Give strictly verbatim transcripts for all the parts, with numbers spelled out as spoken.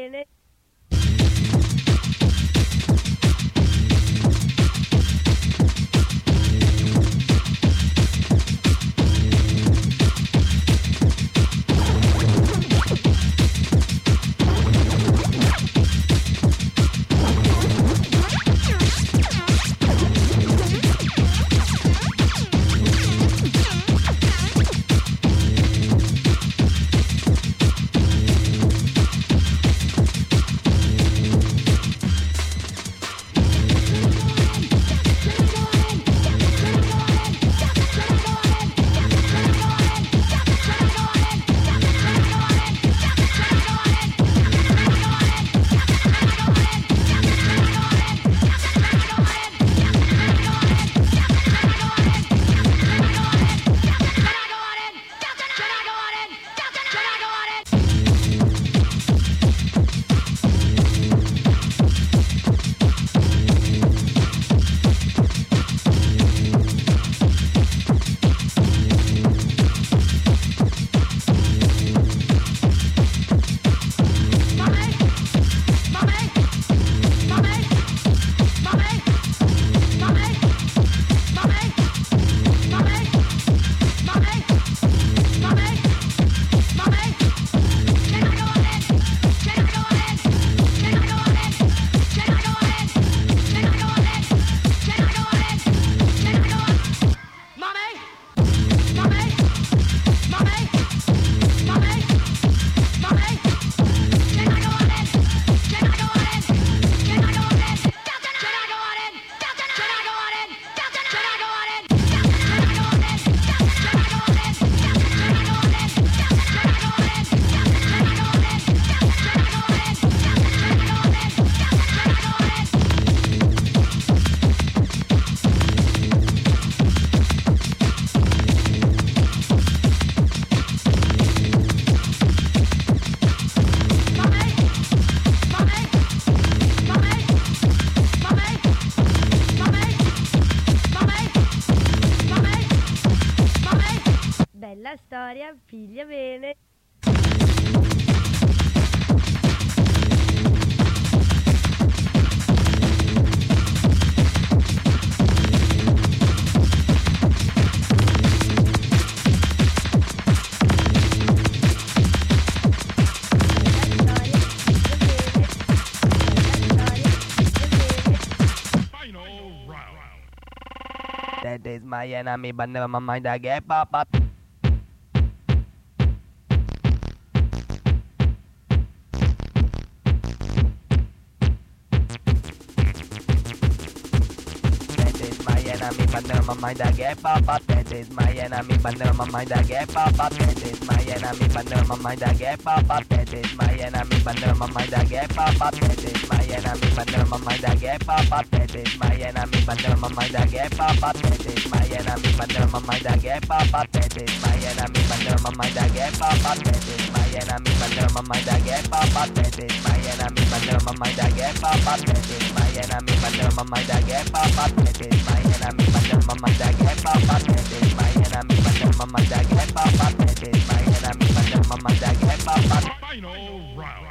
bene. Bella storia, figlia bene. That is my enemy, but never mind, I get pop up. Enemy, but never mind, I get pop up. That is my enemy, but never mind, I get pop up. That is my enemy, but never mind, I get pop up. That is my enemy, but never mind, I get pop up. That is my enemy, but never mind, I get pop up. That is my enemy, but never mind, I get pop up. That is my enemy, but never mind, I get pop up. That is my enemy, but never mind, I get pop up. That is my enemy, but never mind, I get pop up. That is my enemy, but never mind, I get pop up. That is my enemy, but never mind, I get pop up. That is my enemy, but never mind, I get pop up. That is my enemy, but never mind, I get pop up. That is my enemy, but never mind, I get pop up. Final round.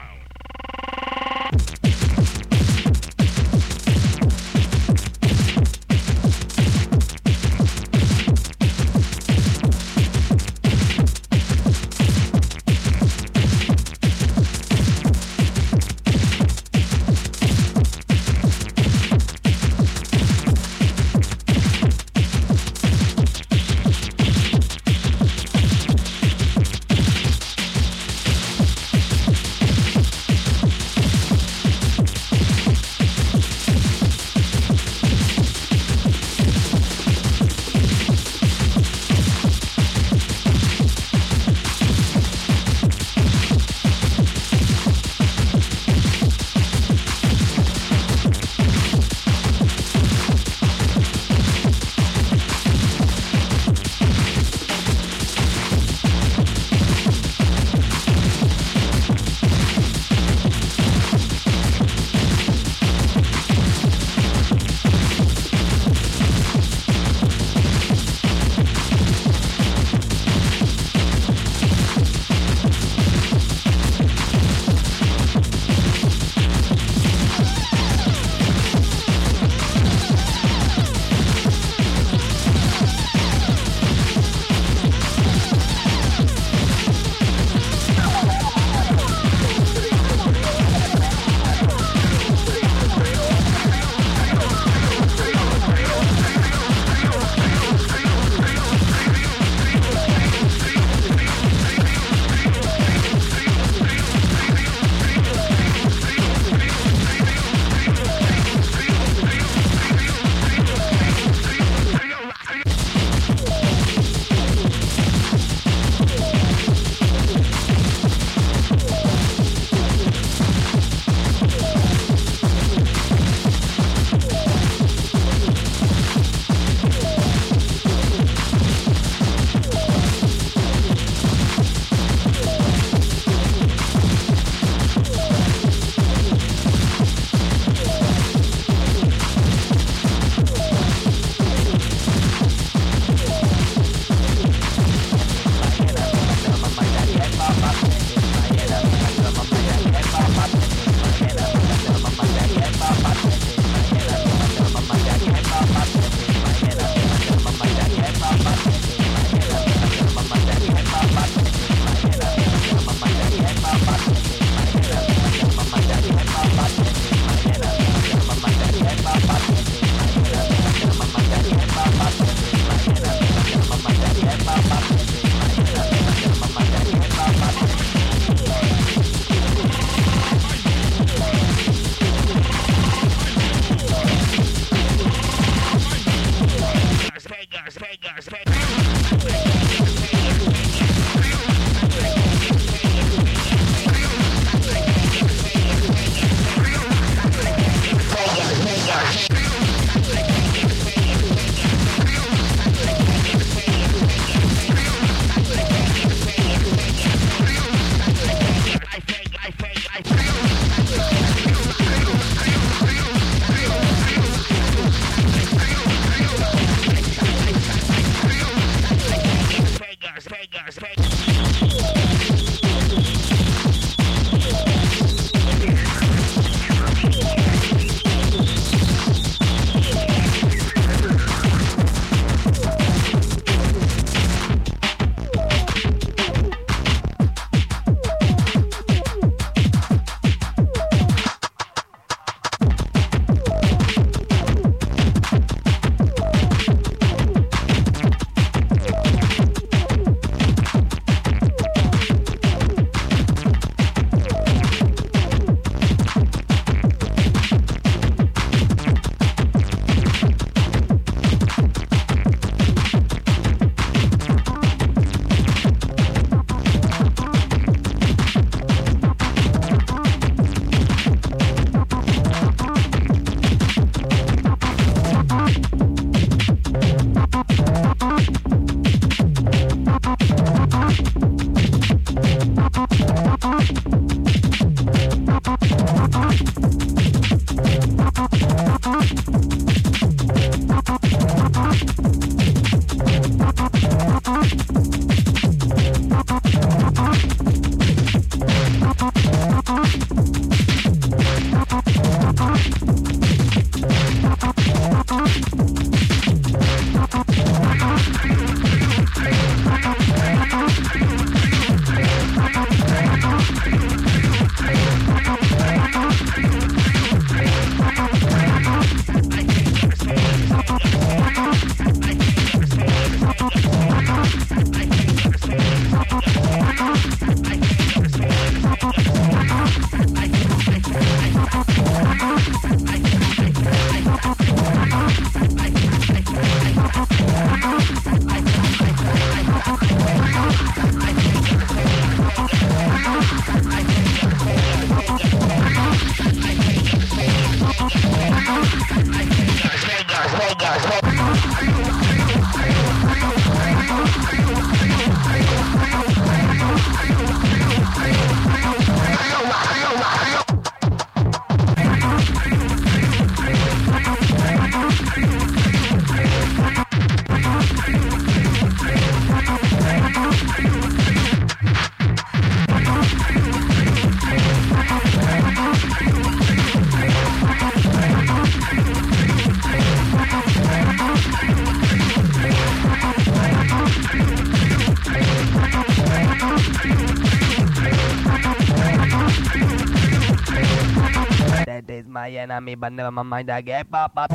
My enemy, but never mind, I get pop up.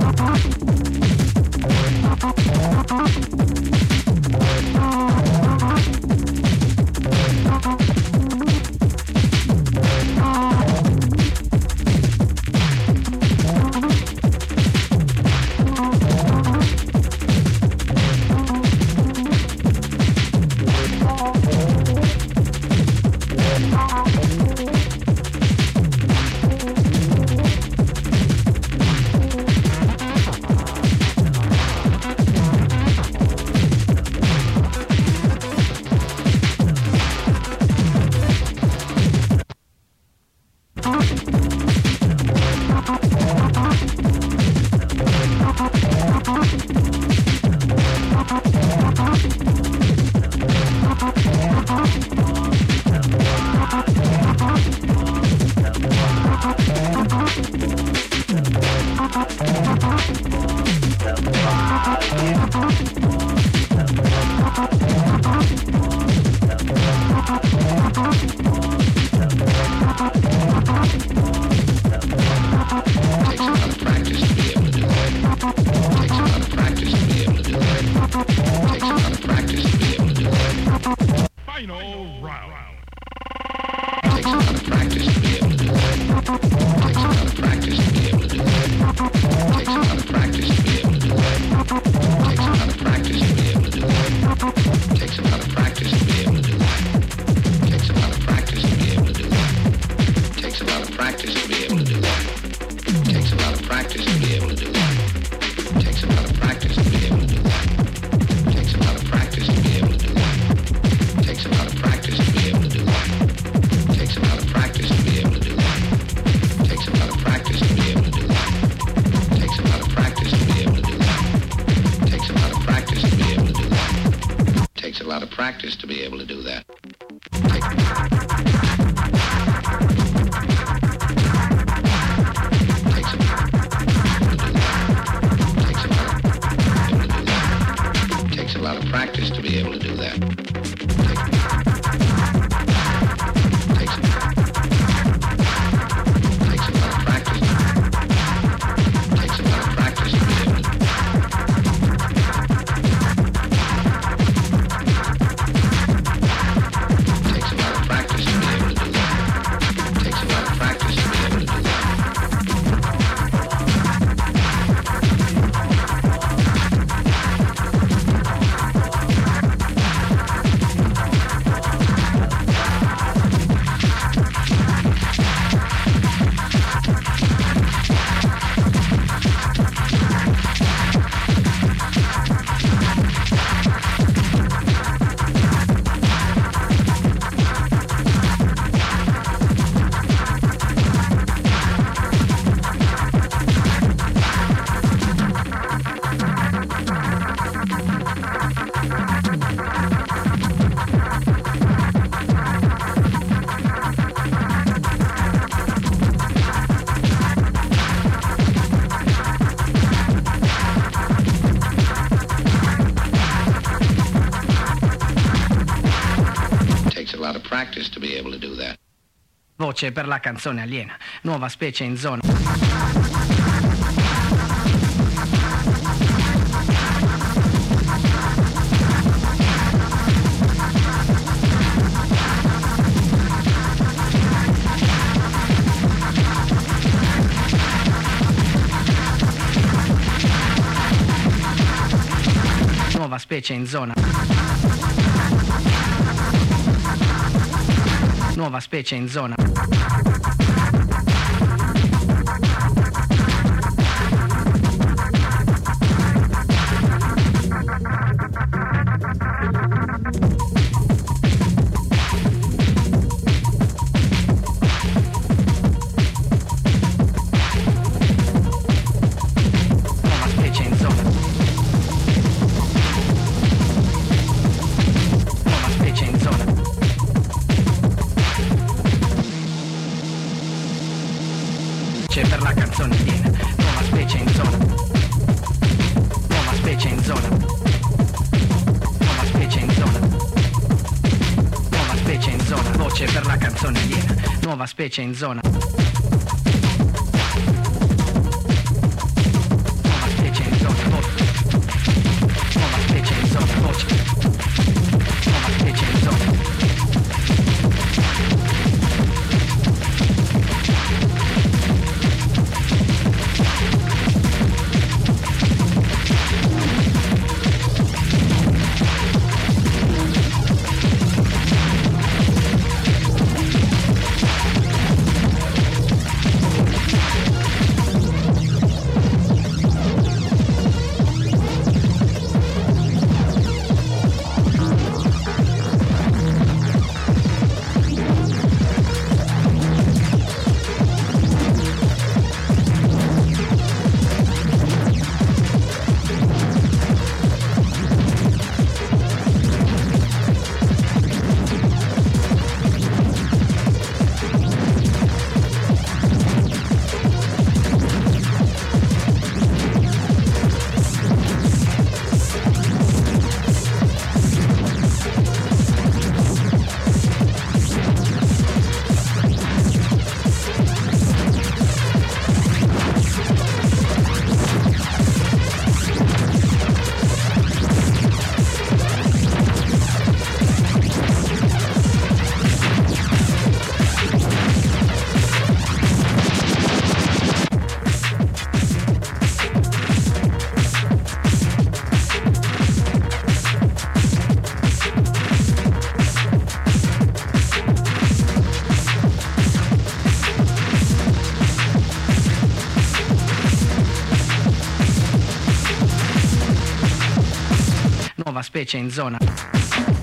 Practice to be able to do that. Takes a lot of practice to be able to do that. Takes, takes a lot of practice. Takes a lot of practice to be able to do that. Voce per la canzone aliena, nuova specie in zona. Nuova specie in zona. Nuova specie in zona. Nuova specie in zona. Nuova specie in zona. C'è per la canzone piena, nuova specie in zona. Nuova specie in zona. Nuova specie in zona. Nuova specie in zona. Voce per la canzone piena, nuova specie in zona. Nuova specie in zona. Voce. Nuova specie in zona. Voce. Nuova specie in zona. Nuova specie in zona.